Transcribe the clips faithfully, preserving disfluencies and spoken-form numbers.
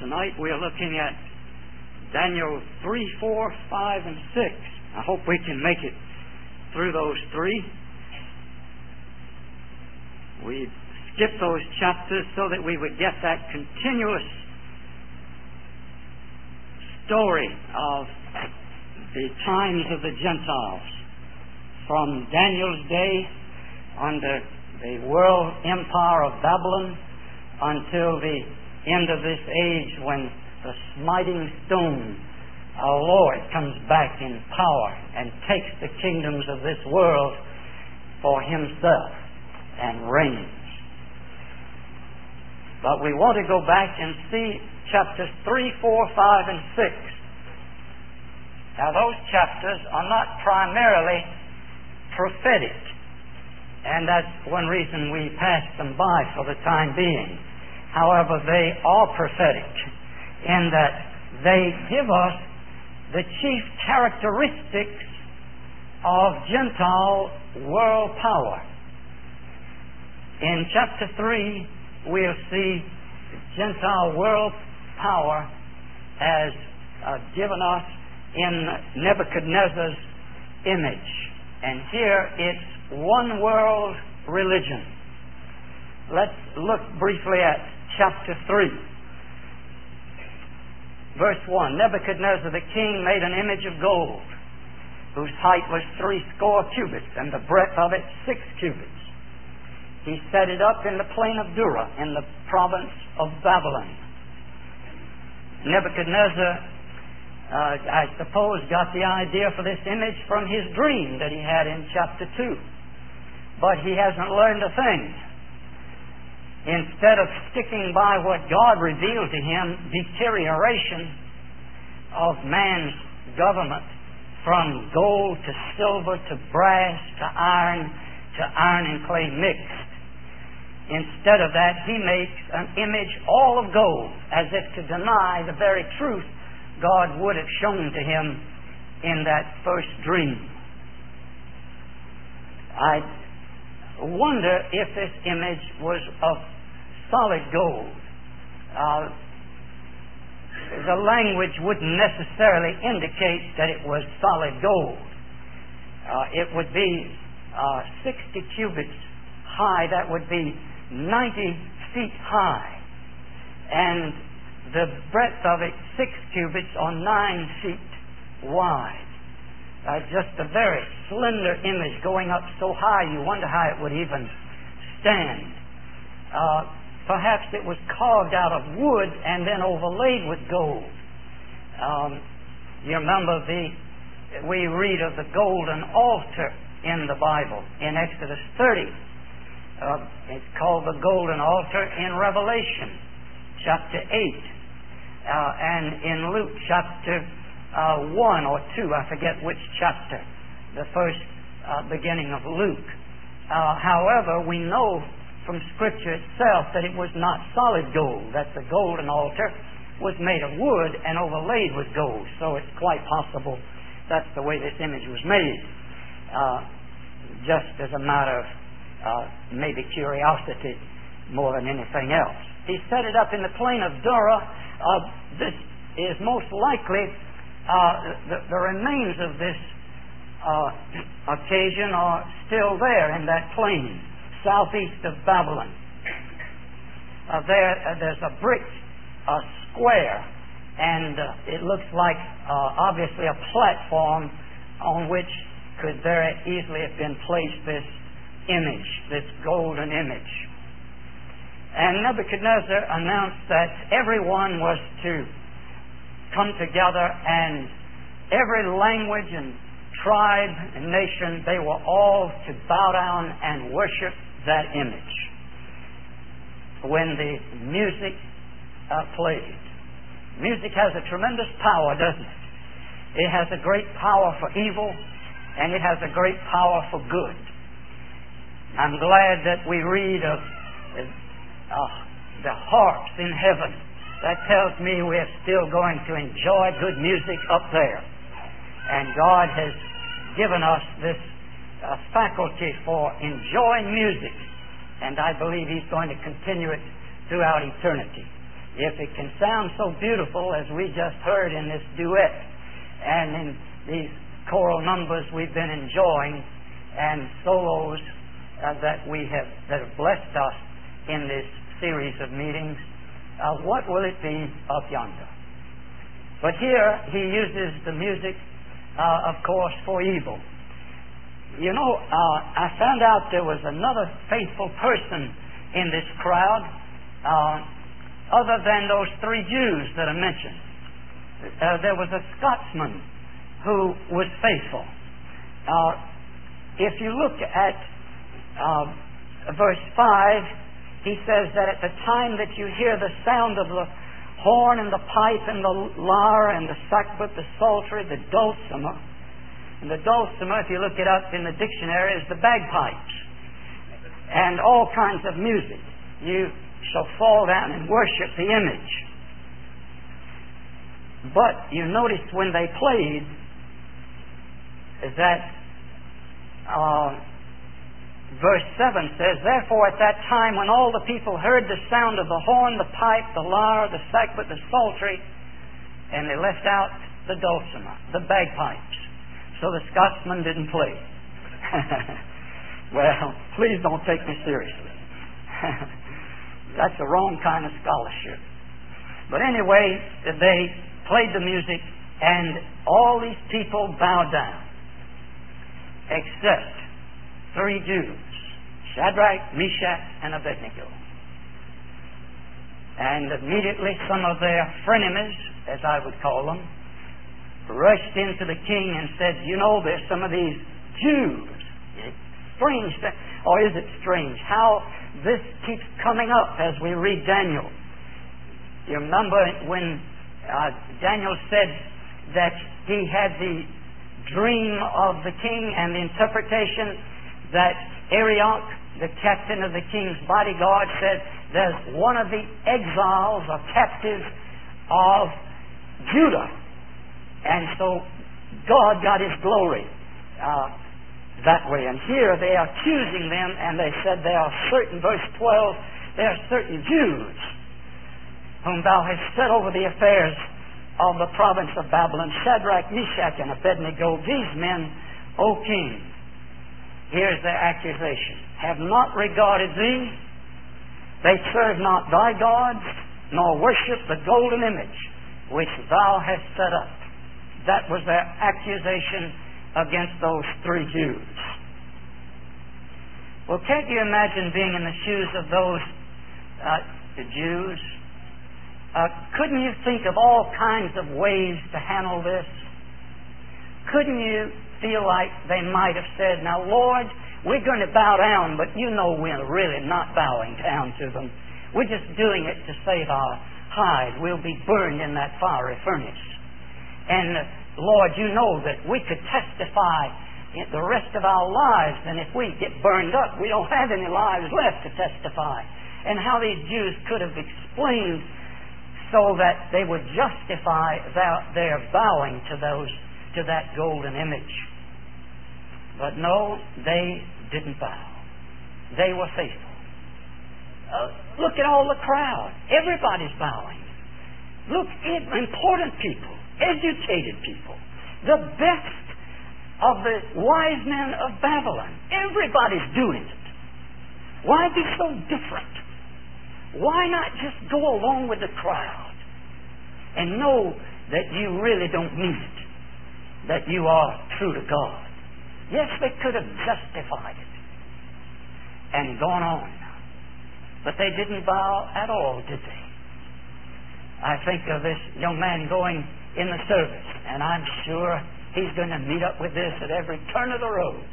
Tonight we are looking at Daniel three, four, five, and six. I hope we can make it through those three. We skipped those chapters so that we would get that continuous story of the times of the Gentiles from Daniel's day under the world empire of Babylon until the end of this age when the smiting stone, our Lord, comes back in power and takes the kingdoms of this world for Himself and reigns. But we want to go back and see chapters three, four, five, and six. Now those chapters are not primarily prophetic, and that's one reason we pass them by for the time being. However, they are prophetic in that they give us the chief characteristics of Gentile world power. In chapter three, we'll see Gentile world power as uh, given us in Nebuchadnezzar's image. And here it's one world religion. Let's look briefly at chapter three. Verse one, Nebuchadnezzar the king made an image of gold, whose height was three score cubits, and the breadth of it six cubits. He set it up in the plain of Dura, in the province of Babylon. Nebuchadnezzar, uh, I suppose, got the idea for this image from his dream that he had in chapter two. But he hasn't learned a thing. Instead of sticking by what God revealed to him, deterioration of man's government from gold to silver to brass to iron to iron and clay mixed. Instead of that, he makes an image all of gold, as if to deny the very truth God would have shown to him in that first dream. I wonder if this image was of solid gold. Uh, the language wouldn't necessarily indicate that it was solid gold. Uh, it would be uh, sixty cubits high. That would be ninety feet high. And the breadth of it, six cubits or nine feet wide. Uh, just a very slender image going up so high you wonder how it would even stand. Uh, perhaps it was carved out of wood and then overlaid with gold. Um, you remember the we read of the golden altar in the Bible in Exodus thirty. Uh, it's called the golden altar in Revelation chapter eight. Uh, and in Luke chapter uh, one or two, I forget which chapter, the first uh, beginning of Luke. Uh, however, we know from Scripture itself that it was not solid gold, that the golden altar was made of wood and overlaid with gold. So it's quite possible that's the way this image was made, uh, just as a matter of uh, maybe curiosity more than anything else. He set it up in the plain of Dura. Uh, this is most likely uh, the, the remains of this uh, occasion are still there in that plain, southeast of Babylon. Uh, there, uh, there's a brick uh, square, and uh, it looks like uh, obviously a platform on which could very easily have been placed this image, this golden image. And Nebuchadnezzar announced that everyone was to come together, and every language and tribe and nation, they were all to bow down and worship that image. When the music uh, played, music has a tremendous power, doesn't it? It has a great power for evil, and it has a great power for good. I'm glad that we read of uh, the harps in heaven. That tells me we're still going to enjoy good music up there. And God has given us this uh, faculty for enjoying music. And I believe He's going to continue it throughout eternity. if it can sound so beautiful as we just heard in this duet and in these choral numbers we've been enjoying and solos uh, that we have that have blessed us in this series of meetings, uh, what will it be up yonder? But here he uses the music, uh, of course, for evil. You know, uh, I found out there was another faithful person in this crowd, uh, other than those three Jews that are mentioned. Uh, there was a Scotsman who was faithful. Uh, if you look at uh, verse five, he says that at the time that you hear the sound of the horn and the pipe and the lyre and the sackbut, the psaltery, the dulcimer, and the dulcimer, if you look it up in the dictionary, is the bagpipes and all kinds of music. You shall fall down and worship the image. But you notice when they played that uh, verse seven says, therefore at that time when all the people heard the sound of the horn, the pipe, the lyre, the sackbut, the psaltery, and they left out the dulcimer, the bagpipes. So the Scotsman didn't play. Well, please don't take me seriously. That's the wrong kind of scholarship. But anyway, they played the music, and all these people bowed down, except three Jews, Shadrach, Meshach, and Abednego. And immediately some of their frenemies, as I would call them, rushed into the king and said, you know, there's some of these Jews. It's strange, that, or is it strange, how this keeps coming up as we read Daniel. You remember when uh, Daniel said that he had the dream of the king and the interpretation that Arioch, the captain of the king's bodyguard, said there's one of the exiles or captives of Judah. And so God got His glory uh, that way. And here they are accusing them, and they said there are certain, verse twelve, there are certain Jews whom thou hast set over the affairs of the province of Babylon, Shadrach, Meshach, and Abednego. These men, O king, here's their accusation, have not regarded thee, they serve not thy gods, nor worship the golden image which thou hast set up. That was their accusation against those three Jews. Well, can't you imagine being in the shoes of those uh, the Jews? Uh, couldn't you think of all kinds of ways to handle this? Couldn't you feel like they might have said, now, Lord, we're going to bow down, but you know we're really not bowing down to them. We're just doing it to save our hide. We'll be burned in that fiery furnace. And, uh, Lord, you know that we could testify in the rest of our lives, and if we get burned up, we don't have any lives left to testify. And how these Jews could have explained so that they would justify their, their bowing to those to that golden image. But no, they didn't bow. They were faithful. Uh, look at all the crowd. Everybody's bowing. Look at important people, educated people, the best of the wise men of Babylon. Everybody's doing it. Why be so different? Why not just go along with the crowd and know that you really don't mean it, that you are true to God? Yes, they could have justified it and gone on, but they didn't bow at all, did they? I think of this young man going in the service, and I'm sure he's going to meet up with this at every turn of the road.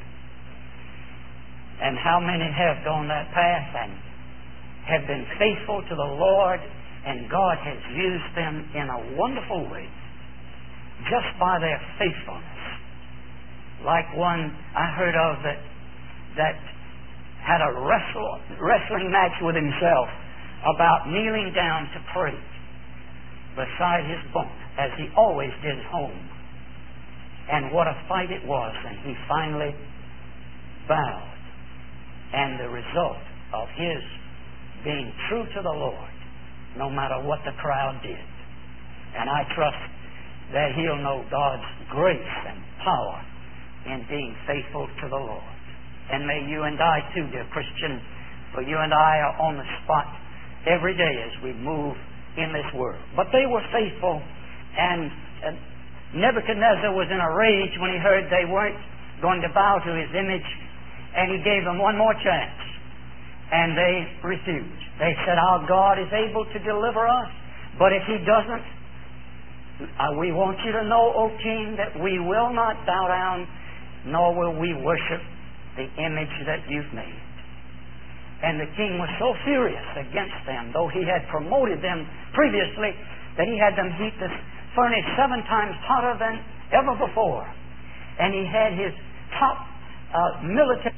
And how many have gone that path and have been faithful to the Lord, and God has used them in a wonderful way just by their faithfulness. Like one I heard of that that had a wrestle, wrestling match with himself about kneeling down to pray beside his bunk, as he always did at home. And what a fight it was, and he finally bowed. And the result of his being true to the Lord no matter what the crowd did. And I trust that he'll know God's grace and power in being faithful to the Lord. And may you and I too, dear Christian, for you and I are on the spot every day as we move in this world. But they were faithful, and, and Nebuchadnezzar was in a rage when he heard they weren't going to bow to his image, and he gave them one more chance. And they refused. They said, our God is able to deliver us, but if He doesn't, uh, we want you to know, O King, that we will not bow down, nor will we worship the image that you've made. And the king was so furious against them, though he had promoted them previously, that he had them heat the furnace seven times hotter than ever before. And he had his top uh, military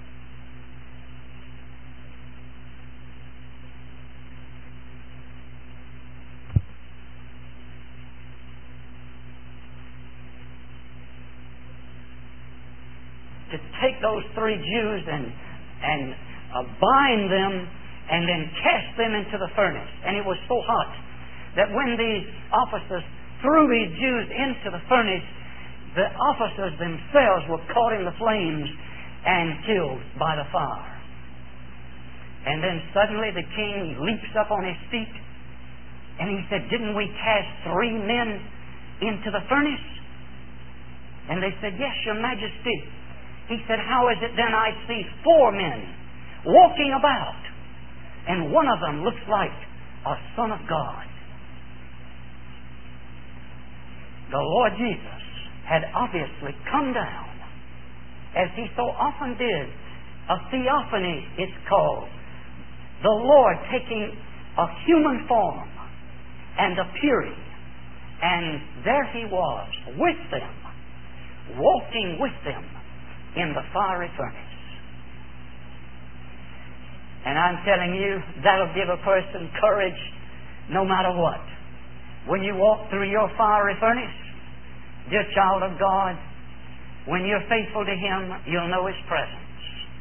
to take those three Jews and and uh, bind them and then cast them into the furnace. And it was so hot that when these officers threw these Jews into the furnace, the officers themselves were caught in the flames and killed by the fire. And then suddenly the king leaps up on his feet and he said, didn't we cast three men into the furnace? And they said, yes, your majesty. He said, how is it then I see four men walking about, and one of them looks like a son of God? The Lord Jesus had obviously come down, as He so often did. A theophany, it's called. The Lord taking a human form and appearing, and there He was with them, walking with them in the fiery furnace. And I'm telling you, that'll give a person courage no matter what. When you walk through your fiery furnace, dear child of God, when you're faithful to Him, you'll know His presence.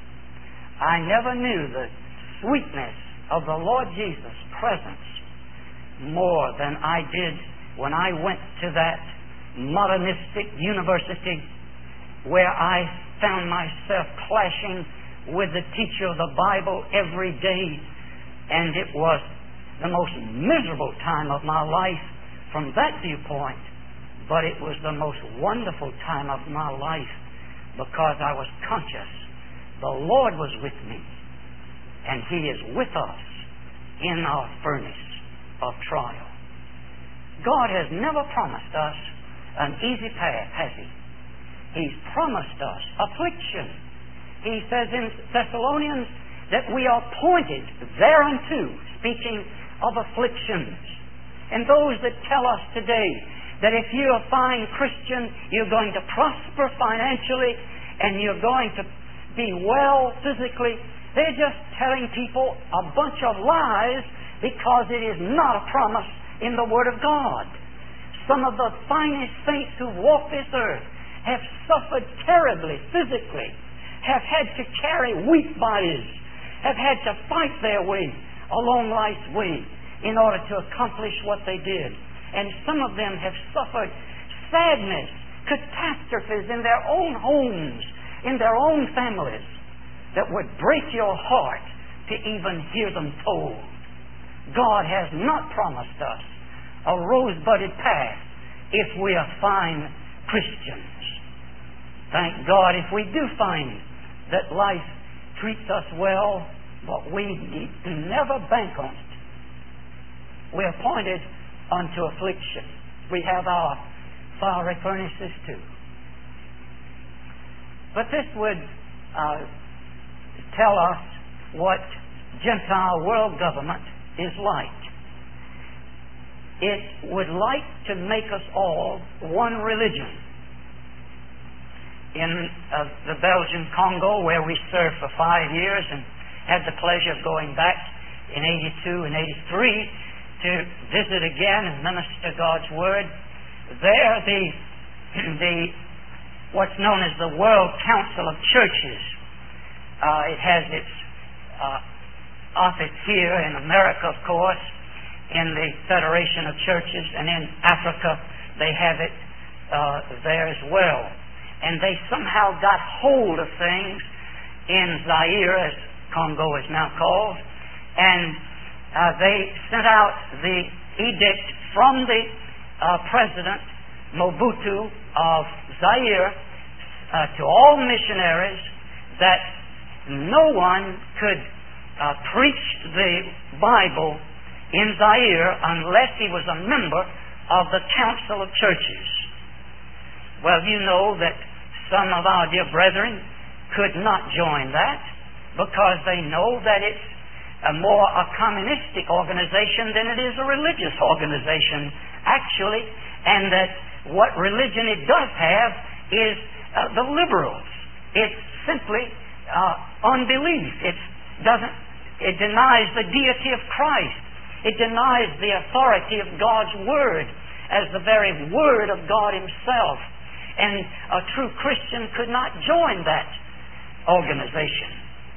I never knew the sweetness of the Lord Jesus' presence more than I did when I went to that modernistic university where I found myself clashing with the teacher of the Bible every day, and it was the most miserable time of my life from that viewpoint, but it was the most wonderful time of my life because I was conscious the Lord was with me, and He is with us in our furnace of trial. God has never promised us an easy path, has He? He's promised us affliction. He says in Thessalonians that we are pointed thereunto, speaking of afflictions. And those that tell us today that if you're a fine Christian, you're going to prosper financially and you're going to be well physically, they're just telling people a bunch of lies, because it is not a promise in the Word of God. Some of the finest saints who walk this earth have suffered terribly physically, have had to carry weak bodies, have had to fight their way along life's way in order to accomplish what they did. And some of them have suffered sadness, catastrophes in their own homes, in their own families, that would break your heart to even hear them told. God has not promised us a rose-budded path if we are fine Christians. Thank God if we do find that life treats us well, but we need to never bank on it. We are appointed unto affliction. We have our fiery furnaces too. But this would uh, tell us what Gentile world government is like. It would like to make us all one religion. In uh, the Belgian Congo, where we served for five years and had the pleasure of going back in eighty-two and eighty-three to visit again and minister God's Word, there the, the what's known as the World Council of Churches, uh, it has its uh, office here in America, of course, in the Federation of Churches, and in Africa they have it uh, there as well. And they somehow got hold of things in Zaire, as Congo is now called, and uh, they sent out the edict from the uh, President Mobutu of Zaire uh, to all missionaries that no one could uh, preach the Bible in Zaire unless he was a member of the Council of Churches. Well, you know that some of our dear brethren could not join that because they know that it's a more a communistic organization than it is a religious organization, actually, and that what religion it does have is uh, the liberals. It's simply uh, unbelief. It doesn't. It denies the deity of Christ. It denies the authority of God's Word as the very Word of God Himself. And a true Christian could not join that organization.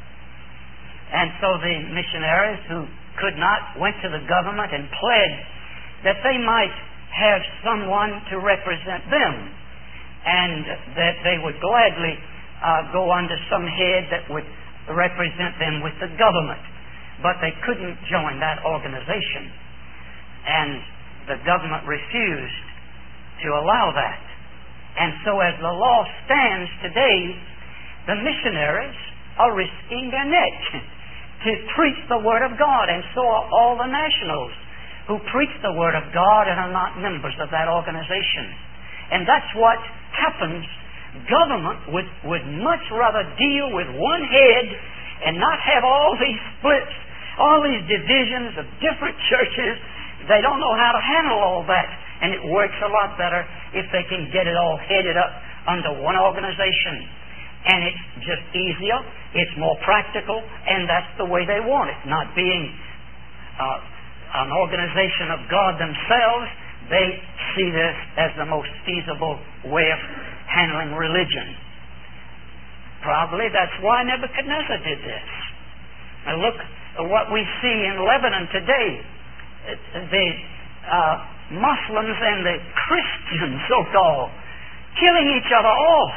And so the missionaries who could not went to the government and pledged that they might have someone to represent them, and that they would gladly uh, go under some head that would represent them with the government. But they couldn't join that organization. And the government refused to allow that. And so as the law stands today, the missionaries are risking their neck to preach the Word of God, and so are all the nationals who preach the Word of God and are not members of that organization. And that's what happens. Government would, would much rather deal with one head and not have all these splits, all these divisions of different churches. They don't know how to handle all that. And it works a lot better if they can get it all headed up under one organization. And it's just easier, it's more practical, and that's the way they want it. Not being uh, an organization of God themselves, they see this as the most feasible way of handling religion. Probably that's why Nebuchadnezzar did this. Now look at what we see in Lebanon today. The uh, Muslims and the Christians, so-called, killing each other off.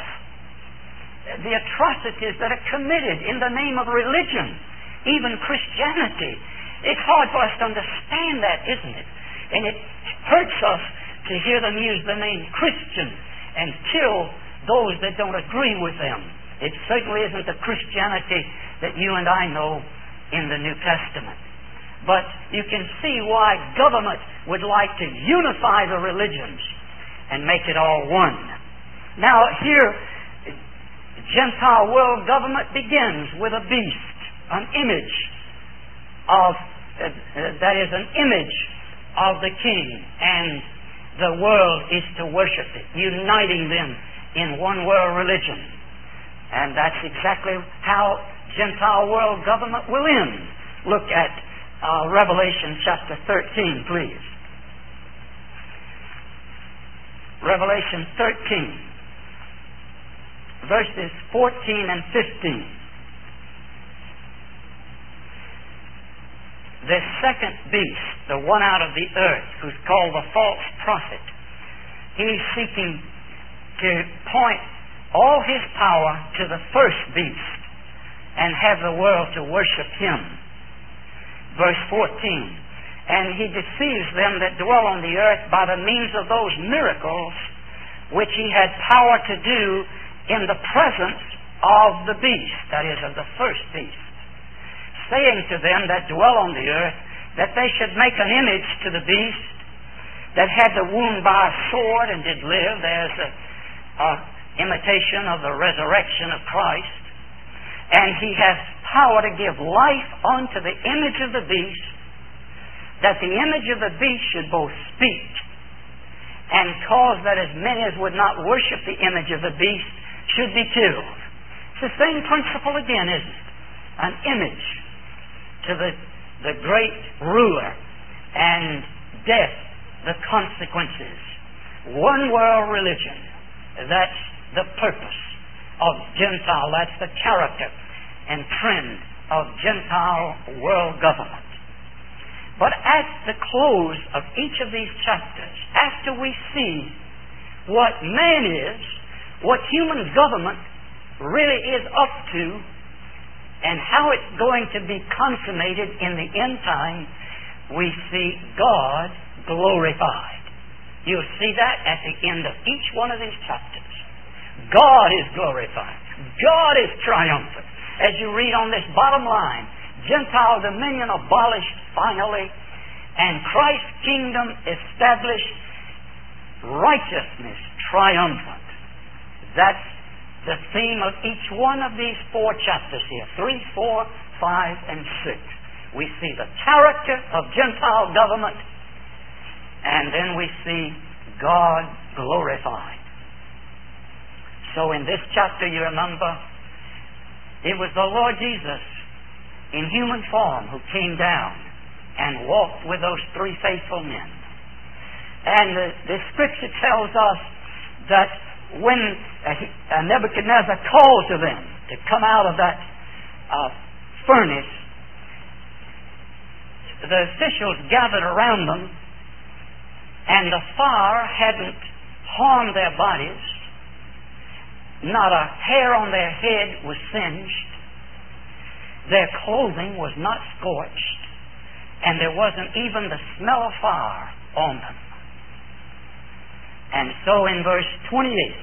The atrocities that are committed in the name of religion, even Christianity. It's hard for us to understand that, isn't it? And it hurts us to hear them use the name Christian and kill those that don't agree with them. It certainly isn't the Christianity that you and I know in the New Testament. But you can see why government would like to unify the religions and make it all one. Now here, Gentile world government begins with a beast, an image of, uh, uh, that is an image of the king, and the world is to worship it, uniting them in one world religion. And that's exactly how Gentile world government will end. Look at uh, Revelation chapter thirteen, please. Revelation thirteen. Verses fourteen and fifteen. The second beast, the one out of the earth, who's called the false prophet, he's seeking to point all his power to the first beast and have the world to worship him. Verse fourteen. And he deceives them that dwell on the earth by the means of those miracles which he had power to do in the presence of the beast, that is, of the first beast, saying to them that dwell on the earth that they should make an image to the beast that had the wound by a sword and did live. There's a, a imitation of the resurrection of Christ. And he has power to give life unto the image of the beast, that the image of the beast should both speak and cause that as many as would not worship the image of the beast should be killed. It's the same principle again, isn't it? An image to the, the great ruler, and death, the consequences. One world religion. That's the purpose of Gentile. That's the character and trend of Gentile world government. But at the close of each of these chapters, after we see what man is, what human government really is up to, and how it's going to be consummated in the end time, we see God glorified. You'll see that at the end of each one of these chapters. God is glorified. God is triumphant. As you read on this bottom line, Gentile dominion abolished finally, and Christ's kingdom established, righteousness triumphant. That's the theme of each one of these four chapters here. Three, four, five, and six. We see the character of Gentile government, and then we see God glorified. So in this chapter, you remember, it was the Lord Jesus in human form who came down and walked with those three faithful men. And the, the Scripture tells us that when uh, Nebuchadnezzar called to them to come out of that uh, furnace, the officials gathered around them, and the fire hadn't harmed their bodies. Not a hair on their head was singed. Their clothing was not scorched, and there wasn't even the smell of fire on them. And so in verse twenty-eight,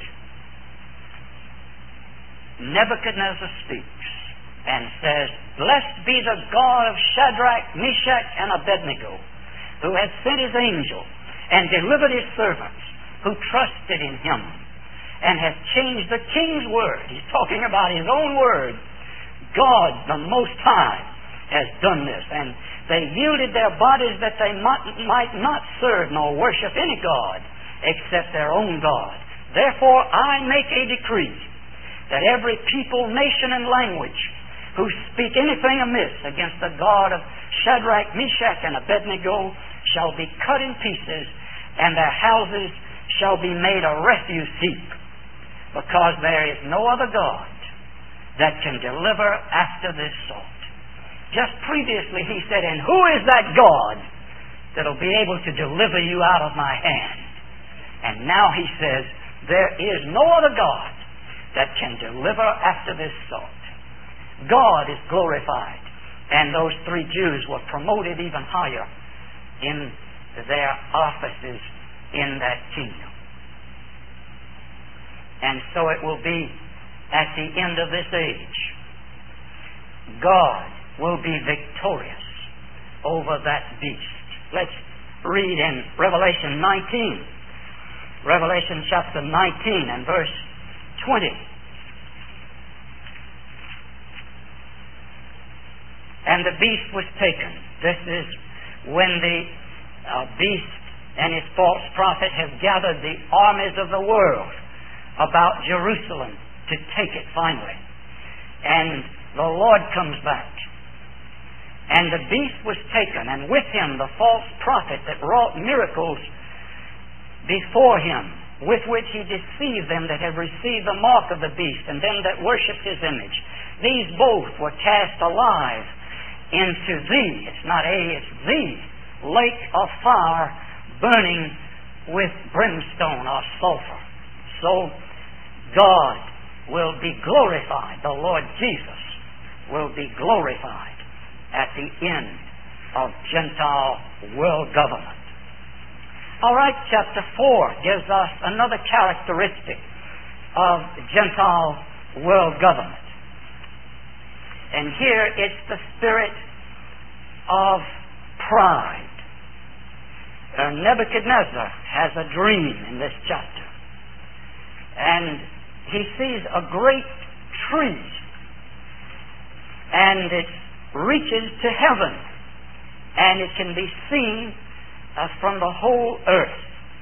Nebuchadnezzar speaks and says, "Blessed be the God of Shadrach, Meshach, and Abednego, who has sent his angel and delivered his servants who trusted in him, and has changed the king's word." He's talking about his own word. God, the Most High, has done this. And they yielded their bodies that they might, might not serve nor worship any God except their own God. Therefore I make a decree that every people, nation, and language who speak anything amiss against the God of Shadrach, Meshach, and Abednego shall be cut in pieces, and their houses shall be made a refuse heap, because there is no other God that can deliver after this sort. Just previously he said, "And who is that God that'll be able to deliver you out of my hand?" And now he says, there is no other God that can deliver after this sort. God is glorified, and those three Jews were promoted even higher in their offices in that kingdom. And so it will be at the end of this age. God will be victorious over that beast. Let's read in Revelation nineteen. Revelation chapter nineteen and verse twenty. "And the beast was taken." This is when the uh, beast and his false prophet have gathered the armies of the world about Jerusalem to take it finally. And the Lord comes back. "And the beast was taken, and with him the false prophet that wrought miracles before him, with which he deceived them that have received the mark of the beast, and them that worship his image. These both were cast alive into the," it's not a, it's the, "lake of fire burning with brimstone or sulfur." So God will be glorified. The Lord Jesus will be glorified at the end of Gentile world government. All right, chapter four gives us another characteristic of Gentile world government. And here it's the spirit of pride. Uh, Nebuchadnezzar has a dream in this chapter. And he sees a great tree, and it reaches to heaven, and it can be seen uh, from the whole earth.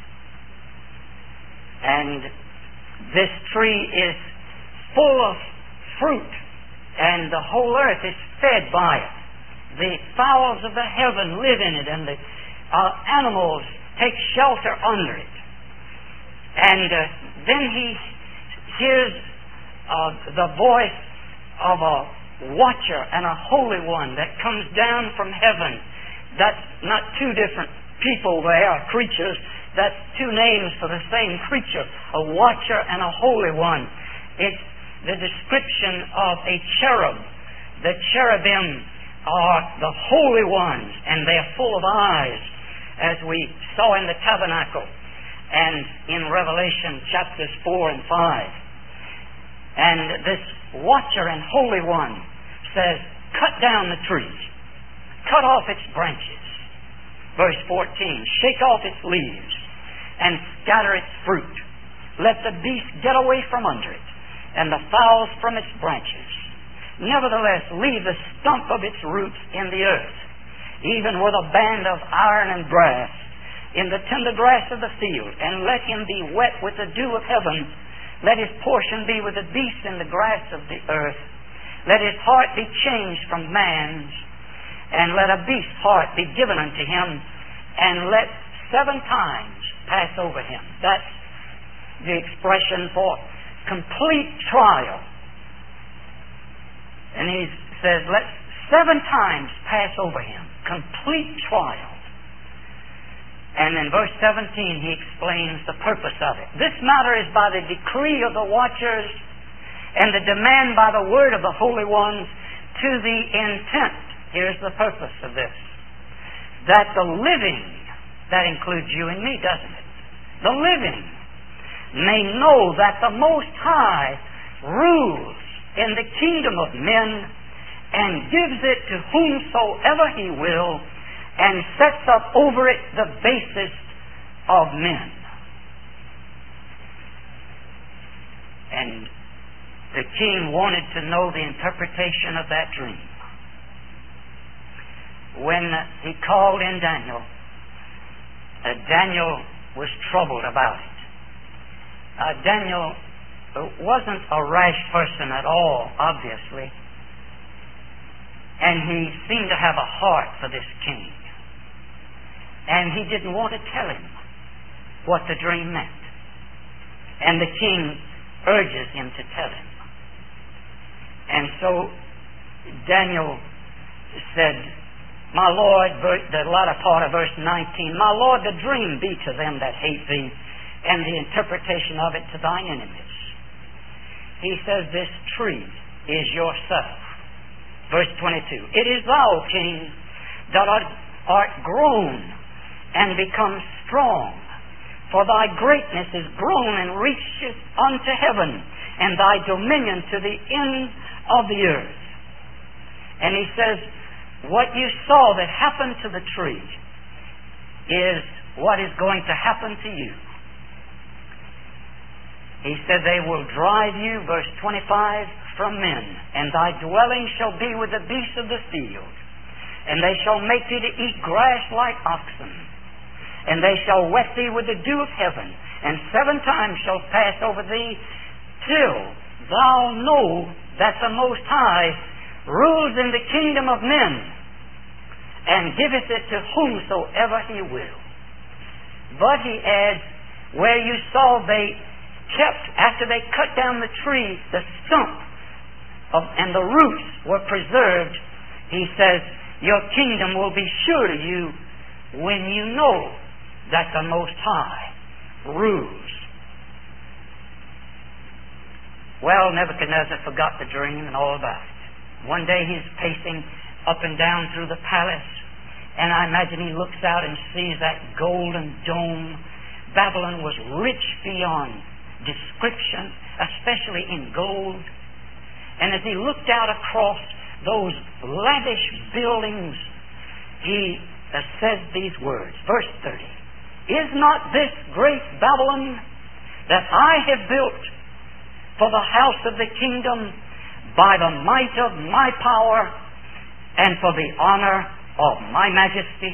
And this tree is full of fruit, and the whole earth is fed by it. The fowls of the heaven live in it, and the uh, animals take shelter under it. And uh, then he hears uh, the voice of a watcher and a holy one that comes down from heaven That's not two different people there, or creatures. That's two names for the same creature, a watcher and a holy one. It's the description of a cherub. The cherubim are the holy ones, and they're full of eyes, as we saw in the tabernacle and in Revelation chapters four and five. And this watcher and holy one says, cut down the tree, cut off its branches. Verse fourteen, shake off its leaves and scatter its fruit. Let the beast get away from under it, and the fowls from its branches. Nevertheless, leave the stump of its roots in the earth, even with a band of iron and brass, in the tender grass of the field, and let him be wet with the dew of heaven. Let his portion be with the beasts in the grass of the earth. Let his heart be changed from man's, and let a beast's heart be given unto him, and let seven times pass over him. That's the expression for complete trial. And he says, let seven times pass over him. Complete trial. And in verse seventeen, he explains the purpose of it. This matter is by the decree of the watchers and the demand by the word of the holy ones, to the intent, here's the purpose of this, that the living, that includes you and me, doesn't it? The living may know that the Most High rules in the kingdom of men and gives it to whomsoever He will, and sets up over it the basest of men. And the king wanted to know the interpretation of that dream. When he called in Daniel, uh, Daniel was troubled about it. Uh, Daniel wasn't a rash person at all, obviously. And he seemed to have a heart for this king. And he didn't want to tell him what the dream meant. And the king urges him to tell him. And so Daniel said, my Lord, the latter part of verse nineteen, my Lord, the dream be to them that hate thee, and the interpretation of it to thine enemies. He says, this tree is yourself. Verse twenty-two, it is thou, king, that art, art grown and become strong, for thy greatness is grown and reacheth unto heaven, and thy dominion to the end of the earth. And he says, what you saw that happened to the tree is what is going to happen to you. He said, they will drive you, verse twenty-five, from men, and thy dwelling shall be with the beasts of the field, and they shall make thee to eat grass like oxen, and they shall wet thee with the dew of heaven, and seven times shall pass over thee, till thou know that the Most High rules in the kingdom of men, and giveth it to whomsoever He will. But he adds, where you saw they kept, after they cut down the tree, the stump of, and the roots were preserved, he says, your kingdom will be sure to you when you know that the Most High rules. Well, Nebuchadnezzar forgot the dream and all about it. One day he's pacing up and down through the palace, and I imagine he looks out and sees that golden dome. Babylon was rich beyond description, especially in gold. And as he looked out across those lavish buildings, he uh, says these words, verse thirty, is not this great Babylon that I have built for the house of the kingdom by the might of my power and for the honor of my majesty?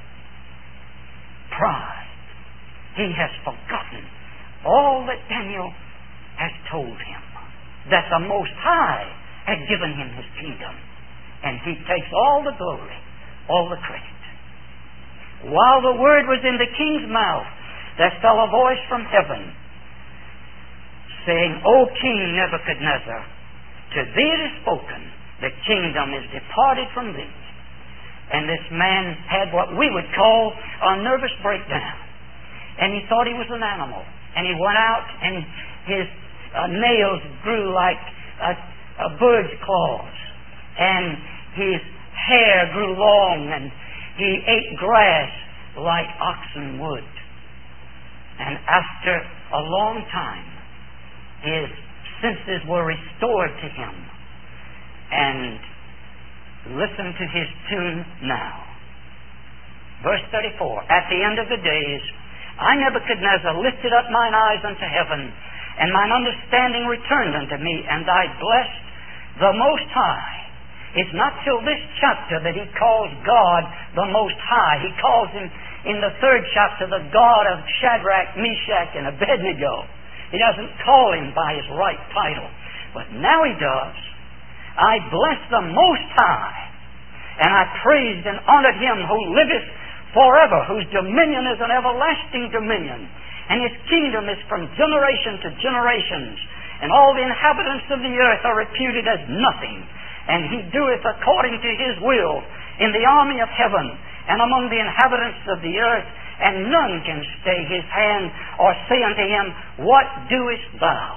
Pride. He has forgotten all that Daniel has told him, that the Most High had given him His kingdom, and he takes all the glory, all the credit. While the word was in the king's mouth, there fell a voice from heaven, saying, O King Nebuchadnezzar, to thee it is spoken, the kingdom is departed from thee, And this man had what we would call a nervous breakdown. And he thought he was an animal. And he went out and his uh, nails grew like a, a bird's claws. And his hair grew long, and he ate grass like oxen would. And after a long time, his senses were restored to him. And listen to his tune now. Verse thirty-four, at the end of the days, I, Nebuchadnezzar, lifted up mine eyes unto heaven, and mine understanding returned unto me, and I blessed the Most High. It's not till this chapter that he calls God the Most High. He calls him in the third chapter the God of Shadrach, Meshach, and Abednego. He doesn't call him by his right title. But now he does. I blessed the Most High, and I praised and honored him who liveth forever, whose dominion is an everlasting dominion, and his kingdom is from generation to generations, and all the inhabitants of the earth are reputed as nothing, and he doeth according to his will in the army of heaven and among the inhabitants of the earth, and none can stay his hand or say unto him, what doest thou?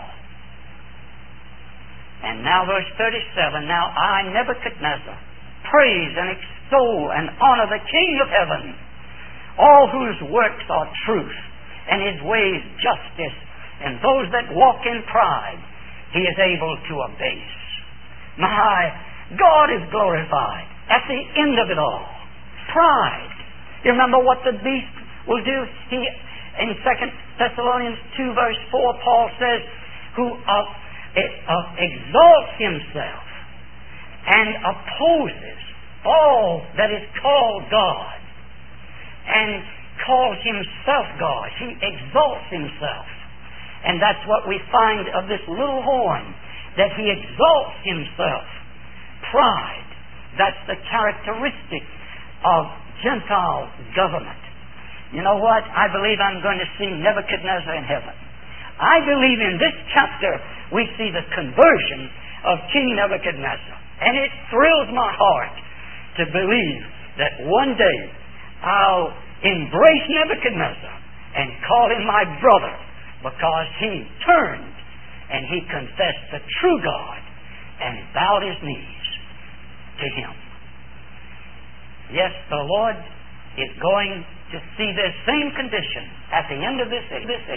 And now verse thirty-seven, now I, Nebuchadnezzar, praise and extol and honor the King of heaven, all whose works are truth, and his ways justice, and those that walk in pride he is able to abase. My God is glorified at the end of it all. Pride. You remember what the beast will do? He, in Second Thessalonians two verse four, Paul says, who uh, uh, exalts himself and opposes all that is called God, and calls himself God. He exalts himself. And that's what we find of this little horn, that he exalts himself. Pride. That's the characteristic of Gentile government. You know what? I believe I'm going to see Nebuchadnezzar in heaven. I believe in this chapter we see the conversion of King Nebuchadnezzar. And it thrills my heart to believe that one day I'll embrace Nebuchadnezzar and call him my brother, because he turned and he confessed the true God and bowed his knees to him. Yes, the Lord is going to see this same condition at the end of this age.